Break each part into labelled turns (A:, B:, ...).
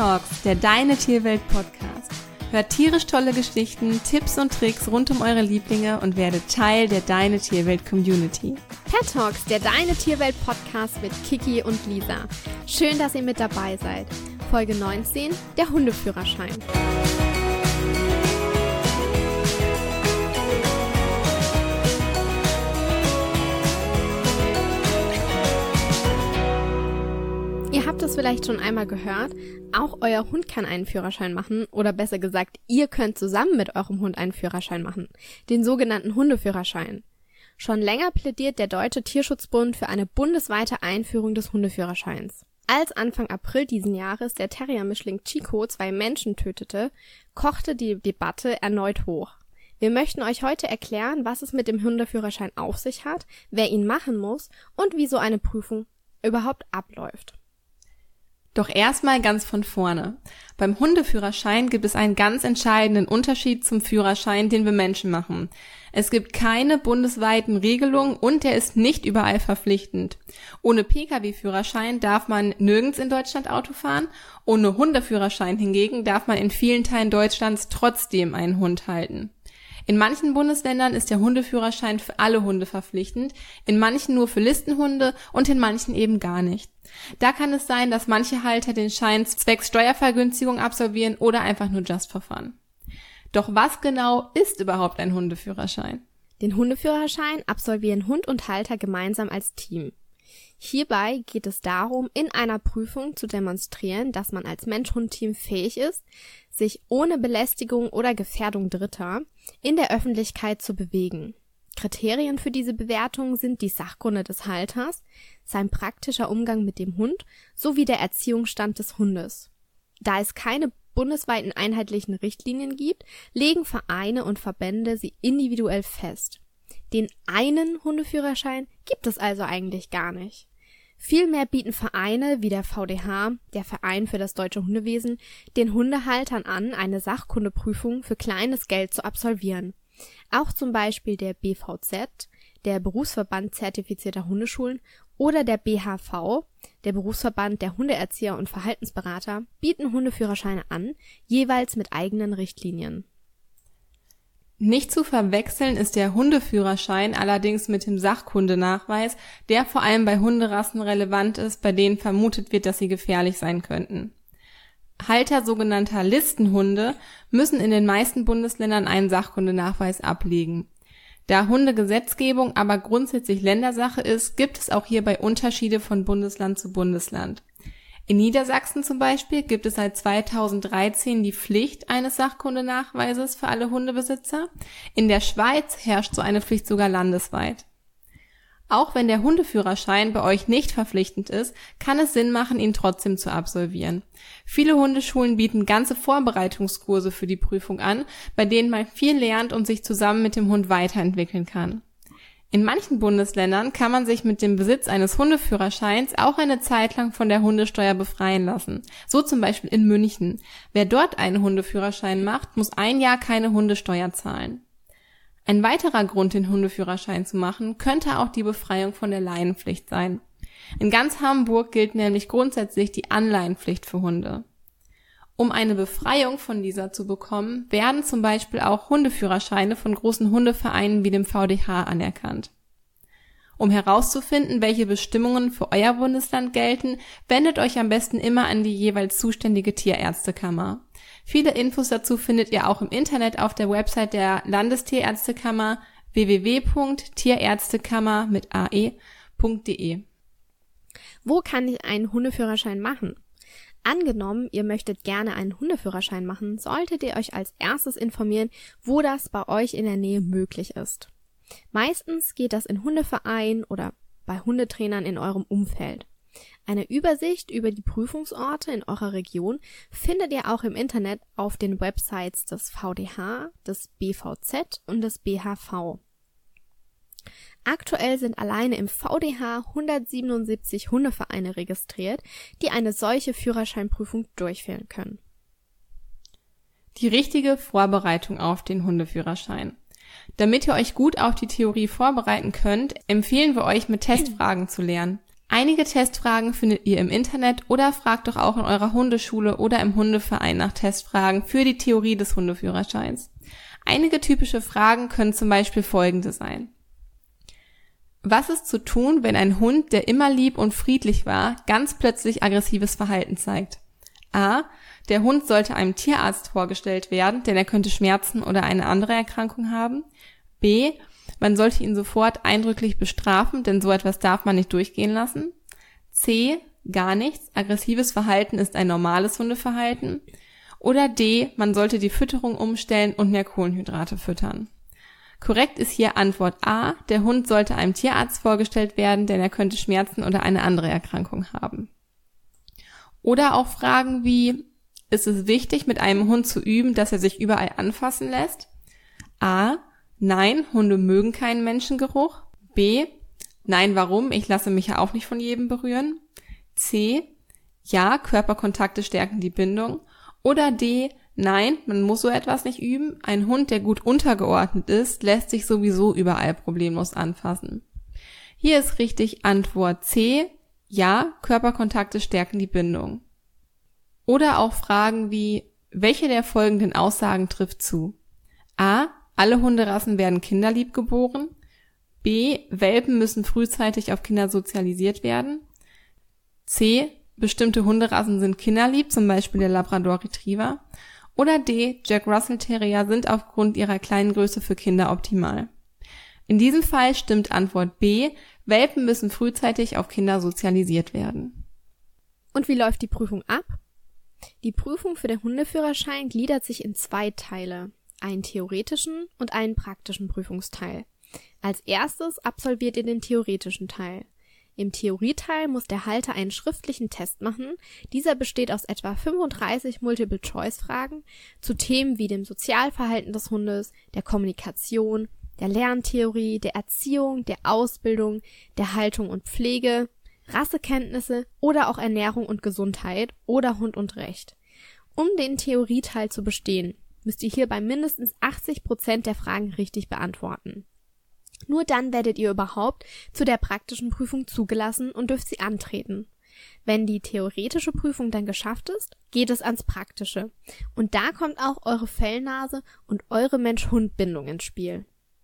A: Talks, der Deine Tierwelt Podcast. Hört tierisch tolle Geschichten, Tipps und Tricks rund um eure Lieblinge und werdet Teil der Deine Tierwelt Community.
B: Pet Talks, der Deine Tierwelt Podcast mit Kiki und Lisa. Schön, dass ihr mit dabei seid. Folge 19, der Hundeführerschein. Ihr habt es vielleicht schon einmal gehört, auch euer Hund kann einen Führerschein machen oder besser gesagt, ihr könnt zusammen mit eurem Hund einen Führerschein machen, den sogenannten Hundeführerschein. Schon länger plädiert der Deutsche Tierschutzbund für eine bundesweite Einführung des Hundeführerscheins. Als Anfang April diesen Jahres der Terrier-Mischling Chico 2 Menschen tötete, kochte die Debatte erneut hoch. Wir möchten euch heute erklären, was es mit dem Hundeführerschein auf sich hat, wer ihn machen muss und wie so eine Prüfung überhaupt abläuft.
A: Doch erstmal ganz von vorne. Beim Hundeführerschein gibt es einen ganz entscheidenden Unterschied zum Führerschein, den wir Menschen machen. Es gibt keine bundesweiten Regelungen und er ist nicht überall verpflichtend. Ohne Pkw-Führerschein darf man nirgends in Deutschland Auto fahren, ohne Hundeführerschein hingegen darf man in vielen Teilen Deutschlands trotzdem einen Hund halten. In manchen Bundesländern ist der Hundeführerschein für alle Hunde verpflichtend, in manchen nur für Listenhunde und in manchen eben gar nicht. Da kann es sein, dass manche Halter den Schein zwecks Steuervergünstigung absolvieren oder einfach nur just for fun. Doch was genau ist überhaupt ein Hundeführerschein?
B: Den Hundeführerschein absolvieren Hund und Halter gemeinsam als Team. Hierbei geht es darum, in einer Prüfung zu demonstrieren, dass man als Mensch-Hund-Team fähig ist, sich ohne Belästigung oder Gefährdung Dritter in der Öffentlichkeit zu bewegen. Kriterien für diese Bewertung sind die Sachkunde des Halters, sein praktischer Umgang mit dem Hund sowie der Erziehungsstand des Hundes. Da es keine bundesweiten einheitlichen Richtlinien gibt, legen Vereine und Verbände sie individuell fest. Den einen Hundeführerschein gibt es also eigentlich gar nicht. Vielmehr bieten Vereine wie der VDH, der Verein für das deutsche Hundewesen, den Hundehaltern an, eine Sachkundeprüfung für kleines Geld zu absolvieren. Auch zum Beispiel der BVZ, der Berufsverband zertifizierter Hundeschulen, oder der BHV, der Berufsverband der Hundeerzieher und Verhaltensberater, bieten Hundeführerscheine an, jeweils mit eigenen Richtlinien.
A: Nicht zu verwechseln ist der Hundeführerschein allerdings mit dem Sachkundenachweis, der vor allem bei Hunderassen relevant ist, bei denen vermutet wird, dass sie gefährlich sein könnten. Halter sogenannter Listenhunde müssen in den meisten Bundesländern einen Sachkundenachweis ablegen. Da Hundegesetzgebung aber grundsätzlich Ländersache ist, gibt es auch hierbei Unterschiede von Bundesland zu Bundesland. In Niedersachsen zum Beispiel gibt es seit 2013 die Pflicht eines Sachkundenachweises für alle Hundebesitzer. In der Schweiz herrscht so eine Pflicht sogar landesweit. Auch wenn der Hundeführerschein bei euch nicht verpflichtend ist, kann es Sinn machen, ihn trotzdem zu absolvieren. Viele Hundeschulen bieten ganze Vorbereitungskurse für die Prüfung an, bei denen man viel lernt und sich zusammen mit dem Hund weiterentwickeln kann. In manchen Bundesländern kann man sich mit dem Besitz eines Hundeführerscheins auch eine Zeit lang von der Hundesteuer befreien lassen. So zum Beispiel in München. Wer dort einen Hundeführerschein macht, muss 1 Jahr keine Hundesteuer zahlen. Ein weiterer Grund, den Hundeführerschein zu machen, könnte auch die Befreiung von der Leinenpflicht sein. In ganz Hamburg gilt nämlich grundsätzlich die Anleihenpflicht für Hunde. Um eine Befreiung von dieser zu bekommen, werden zum Beispiel auch Hundeführerscheine von großen Hundevereinen wie dem VDH anerkannt. Um herauszufinden, welche Bestimmungen für euer Bundesland gelten, wendet euch am besten immer an die jeweils zuständige Tierärztekammer. Viele Infos dazu findet ihr auch im Internet auf der Website der Landestierärztekammer www.tierärztekammer.de.
B: Wo kann ich einen Hundeführerschein machen? Angenommen, ihr möchtet gerne einen Hundeführerschein machen, solltet ihr euch als erstes informieren, wo das bei euch in der Nähe möglich ist. Meistens geht das in Hundevereinen oder bei Hundetrainern in eurem Umfeld. Eine Übersicht über die Prüfungsorte in eurer Region findet ihr auch im Internet auf den Websites des VDH, des BVZ und des BHV. Aktuell sind alleine im VDH 177 Hundevereine registriert, die eine solche Führerscheinprüfung durchführen können.
A: Die richtige Vorbereitung auf den Hundeführerschein. Damit ihr euch gut auf die Theorie vorbereiten könnt, empfehlen wir euch, mit Testfragen zu lernen. Einige Testfragen findet ihr im Internet oder fragt doch auch in eurer Hundeschule oder im Hundeverein nach Testfragen für die Theorie des Hundeführerscheins. Einige typische Fragen können zum Beispiel folgende sein. Was ist zu tun, wenn ein Hund, der immer lieb und friedlich war, ganz plötzlich aggressives Verhalten zeigt? A. Der Hund sollte einem Tierarzt vorgestellt werden, denn er könnte Schmerzen oder eine andere Erkrankung haben. B. Man sollte ihn sofort eindrücklich bestrafen, denn so etwas darf man nicht durchgehen lassen. C. Gar nichts. Aggressives Verhalten ist ein normales Hundeverhalten. Oder D. Man sollte die Fütterung umstellen und mehr Kohlenhydrate füttern. Korrekt ist hier Antwort A. Der Hund sollte einem Tierarzt vorgestellt werden, denn er könnte Schmerzen oder eine andere Erkrankung haben. Oder auch Fragen wie, ist es wichtig, mit einem Hund zu üben, dass er sich überall anfassen lässt? A. Nein, Hunde mögen keinen Menschengeruch. B. Nein, warum? Ich lasse mich ja auch nicht von jedem berühren. C. Ja, Körperkontakte stärken die Bindung. Oder D. Nein, man muss so etwas nicht üben. Ein Hund, der gut untergeordnet ist, lässt sich sowieso überall problemlos anfassen. Hier ist richtig Antwort C. Ja, Körperkontakte stärken die Bindung. Oder auch Fragen wie, welche der folgenden Aussagen trifft zu? A. Alle Hunderassen werden kinderlieb geboren. B. Welpen müssen frühzeitig auf Kinder sozialisiert werden. C. Bestimmte Hunderassen sind kinderlieb, zum Beispiel der Labrador Retriever. Oder D. Jack Russell Terrier sind aufgrund ihrer kleinen Größe für Kinder optimal. In diesem Fall stimmt Antwort B. Welpen müssen frühzeitig auf Kinder sozialisiert werden.
B: Und wie läuft die Prüfung ab? Die Prüfung für den Hundeführerschein gliedert sich in 2 Teile. Einen theoretischen und einen praktischen Prüfungsteil. Als erstes absolviert ihr den theoretischen Teil. Im Theorieteil muss der Halter einen schriftlichen Test machen. Dieser besteht aus etwa 35 Multiple-Choice-Fragen zu Themen wie dem Sozialverhalten des Hundes, der Kommunikation, der Lerntheorie, der Erziehung, der Ausbildung, der Haltung und Pflege, Rassekenntnisse oder auch Ernährung und Gesundheit oder Hund und Recht. Um den Theorieteil zu bestehen, müsst ihr hierbei mindestens 80% der Fragen richtig beantworten. Nur dann werdet ihr überhaupt zu der praktischen Prüfung zugelassen und dürft sie antreten. Wenn die theoretische Prüfung dann geschafft ist, geht es ans Praktische. Und da kommt auch eure Fellnase und eure Mensch-Hund-Bindung ins Spiel.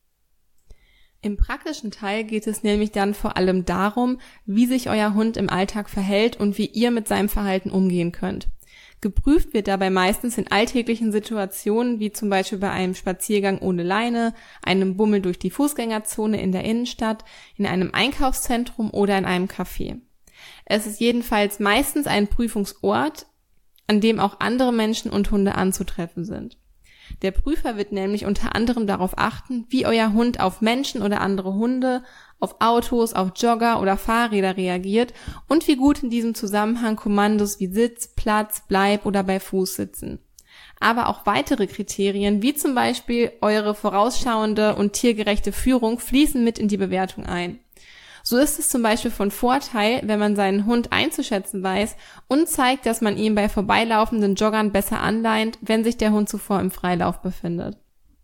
A: Im praktischen Teil geht es nämlich dann vor allem darum, wie sich euer Hund im Alltag verhält und wie ihr mit seinem Verhalten umgehen könnt. Geprüft wird dabei meistens in alltäglichen Situationen, wie zum Beispiel bei einem Spaziergang ohne Leine, einem Bummel durch die Fußgängerzone in der Innenstadt, in einem Einkaufszentrum oder in einem Café. Es ist jedenfalls meistens ein Prüfungsort, an dem auch andere Menschen und Hunde anzutreffen sind. Der Prüfer wird nämlich unter anderem darauf achten, wie euer Hund auf Menschen oder andere Hunde, auf Autos, auf Jogger oder Fahrräder reagiert und wie gut in diesem Zusammenhang Kommandos wie Sitz, Platz, Bleib oder bei Fuß sitzen. Aber auch weitere Kriterien, wie zum Beispiel eure vorausschauende und tiergerechte Führung, fließen mit in die Bewertung ein. So ist es zum Beispiel von Vorteil, wenn man seinen Hund einzuschätzen weiß und zeigt, dass man ihn bei vorbeilaufenden Joggern besser anleint, wenn sich der Hund zuvor im Freilauf befindet.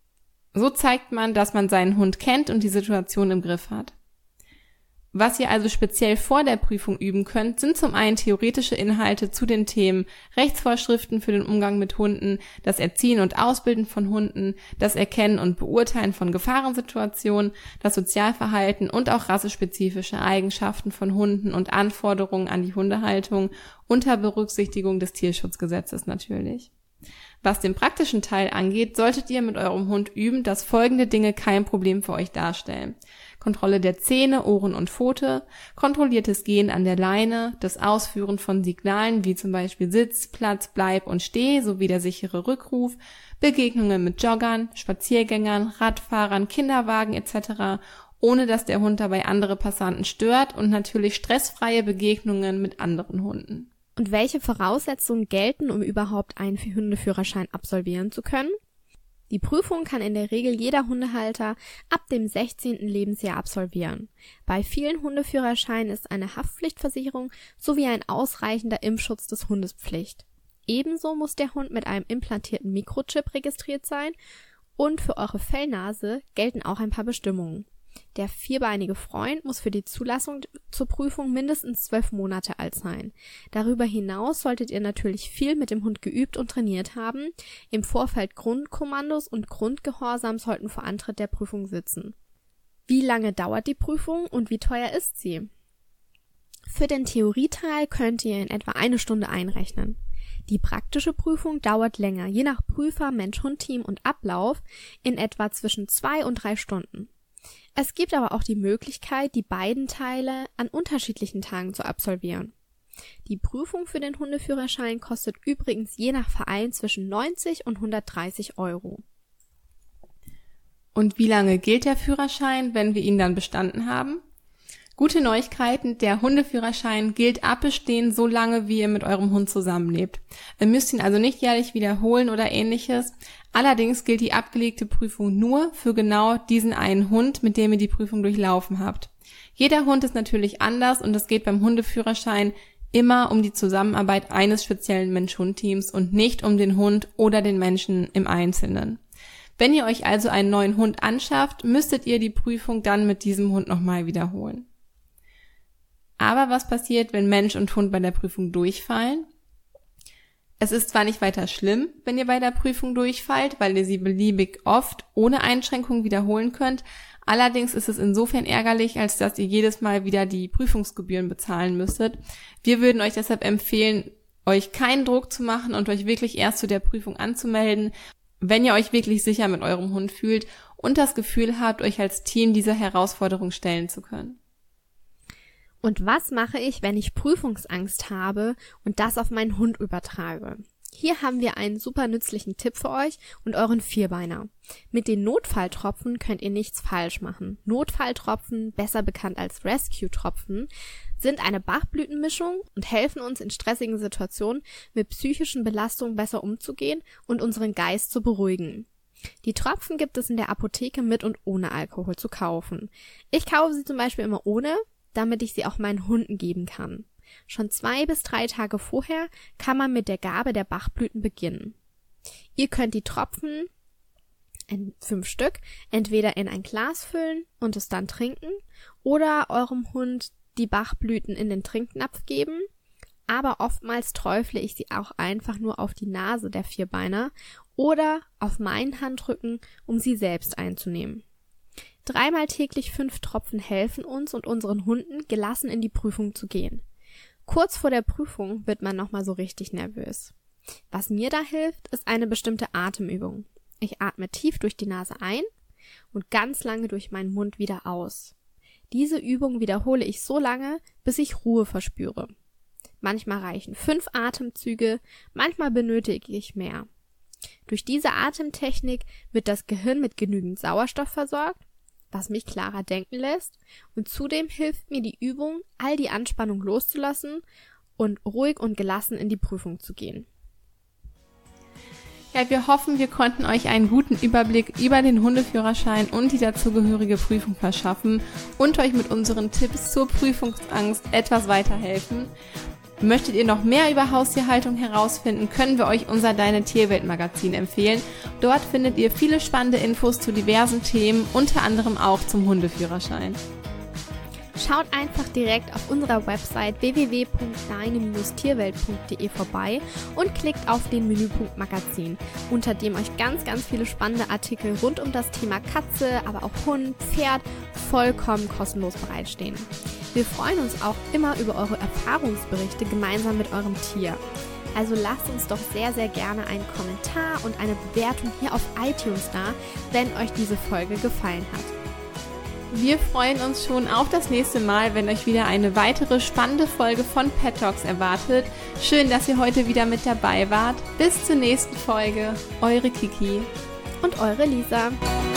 A: So zeigt man, dass man seinen Hund kennt und die Situation im Griff hat. Was ihr also speziell vor der Prüfung üben könnt, sind zum einen theoretische Inhalte zu den Themen Rechtsvorschriften für den Umgang mit Hunden, das Erziehen und Ausbilden von Hunden, das Erkennen und Beurteilen von Gefahrensituationen, das Sozialverhalten und auch rassespezifische Eigenschaften von Hunden und Anforderungen an die Hundehaltung unter Berücksichtigung des Tierschutzgesetzes natürlich. Was den praktischen Teil angeht, solltet ihr mit eurem Hund üben, dass folgende Dinge kein Problem für euch darstellen. Kontrolle der Zähne, Ohren und Pfote, kontrolliertes Gehen an der Leine, das Ausführen von Signalen wie zum Beispiel Sitz, Platz, Bleib und Steh sowie der sichere Rückruf, Begegnungen mit Joggern, Spaziergängern, Radfahrern, Kinderwagen etc., ohne dass der Hund dabei andere Passanten stört und natürlich stressfreie Begegnungen mit anderen Hunden.
B: Und welche Voraussetzungen gelten, um überhaupt einen Hundeführerschein absolvieren zu können? Die Prüfung kann in der Regel jeder Hundehalter ab dem 16. Lebensjahr absolvieren. Bei vielen Hundeführerscheinen ist eine Haftpflichtversicherung sowie ein ausreichender Impfschutz des Hundes Pflicht. Ebenso muss der Hund mit einem implantierten Mikrochip registriert sein und für eure Fellnase gelten auch ein paar Bestimmungen. Der vierbeinige Freund muss für die Zulassung zur Prüfung mindestens 12 Monate alt sein. Darüber hinaus solltet ihr natürlich viel mit dem Hund geübt und trainiert haben. Im Vorfeld Grundkommandos und Grundgehorsam sollten vor Antritt der Prüfung sitzen. Wie lange dauert die Prüfung und wie teuer ist sie? Für den Theorieteil könnt ihr in etwa 1 Stunde einrechnen. Die praktische Prüfung dauert länger, je nach Prüfer, Mensch-Hund-Team und Ablauf in etwa zwischen 2 und 3 Stunden. Es gibt aber auch die Möglichkeit, die beiden Teile an unterschiedlichen Tagen zu absolvieren. Die Prüfung für den Hundeführerschein kostet übrigens je nach Verein zwischen 90 und 130 Euro.
A: Und wie lange gilt der Führerschein, wenn wir ihn dann bestanden haben? Gute Neuigkeiten, der Hundeführerschein gilt ab Bestehen so lange, wie ihr mit eurem Hund zusammenlebt. Ihr müsst ihn also nicht jährlich wiederholen oder ähnliches. Allerdings gilt die abgelegte Prüfung nur für genau diesen einen Hund, mit dem ihr die Prüfung durchlaufen habt. Jeder Hund ist natürlich anders und es geht beim Hundeführerschein immer um die Zusammenarbeit eines speziellen Mensch-Hund-Teams und nicht um den Hund oder den Menschen im Einzelnen. Wenn ihr euch also einen neuen Hund anschafft, müsstet ihr die Prüfung dann mit diesem Hund nochmal wiederholen. Aber was passiert, wenn Mensch und Hund bei der Prüfung durchfallen? Es ist zwar nicht weiter schlimm, wenn ihr bei der Prüfung durchfallt, weil ihr sie beliebig oft ohne Einschränkung wiederholen könnt. Allerdings ist es insofern ärgerlich, als dass ihr jedes Mal wieder die Prüfungsgebühren bezahlen müsstet. Wir würden euch deshalb empfehlen, euch keinen Druck zu machen und euch wirklich erst zu der Prüfung anzumelden, wenn ihr euch wirklich sicher mit eurem Hund fühlt und das Gefühl habt, euch als Team dieser Herausforderung stellen zu können.
B: Und was mache ich, wenn ich Prüfungsangst habe und das auf meinen Hund übertrage? Hier haben wir einen super nützlichen Tipp für euch und euren Vierbeiner. Mit den Notfalltropfen könnt ihr nichts falsch machen. Notfalltropfen, besser bekannt als Rescue-Tropfen, sind eine Bachblütenmischung und helfen uns in stressigen Situationen mit psychischen Belastungen besser umzugehen und unseren Geist zu beruhigen. Die Tropfen gibt es in der Apotheke mit und ohne Alkohol zu kaufen. Ich kaufe sie zum Beispiel immer ohne, damit ich sie auch meinen Hunden geben kann. Schon 2 bis 3 Tage vorher kann man mit der Gabe der Bachblüten beginnen. Ihr könnt die Tropfen, 5 Stück, entweder in ein Glas füllen und es dann trinken oder eurem Hund die Bachblüten in den Trinknapf geben, aber oftmals träufle ich sie auch einfach nur auf die Nase der Vierbeiner oder auf meinen Handrücken, um sie selbst einzunehmen. 3-mal täglich 5 Tropfen helfen uns und unseren Hunden, gelassen in die Prüfung zu gehen. Kurz vor der Prüfung wird man nochmal so richtig nervös. Was mir da hilft, ist eine bestimmte Atemübung. Ich atme tief durch die Nase ein und ganz lange durch meinen Mund wieder aus. Diese Übung wiederhole ich so lange, bis ich Ruhe verspüre. Manchmal reichen 5 Atemzüge, manchmal benötige ich mehr. Durch diese Atemtechnik wird das Gehirn mit genügend Sauerstoff versorgt, was mich klarer denken lässt, und zudem hilft mir die Übung, all die Anspannung loszulassen und ruhig und gelassen in die Prüfung zu gehen.
A: Ja, wir hoffen, wir konnten euch einen guten Überblick über den Hundeführerschein und die dazugehörige Prüfung verschaffen und euch mit unseren Tipps zur Prüfungsangst etwas weiterhelfen. Möchtet ihr noch mehr über Haustierhaltung herausfinden, können wir euch unser Deine Tierwelt Magazin empfehlen. Dort findet ihr viele spannende Infos zu diversen Themen, unter anderem auch zum Hundeführerschein.
B: Schaut einfach direkt auf unserer Website www.deine-tierwelt.de vorbei und klickt auf den Menüpunkt Magazin, unter dem euch ganz, ganz viele spannende Artikel rund um das Thema Katze, aber auch Hund, Pferd vollkommen kostenlos bereitstehen. Wir freuen uns auch immer über eure Erfahrungsberichte gemeinsam mit eurem Tier. Also lasst uns doch sehr, sehr gerne einen Kommentar und eine Bewertung hier auf iTunes da, wenn euch diese Folge gefallen hat.
A: Wir freuen uns schon auf das nächste Mal, wenn euch wieder eine weitere spannende Folge von Pet Talks erwartet. Schön, dass ihr heute wieder mit dabei wart. Bis zur nächsten Folge. Eure Kiki
B: und eure Lisa.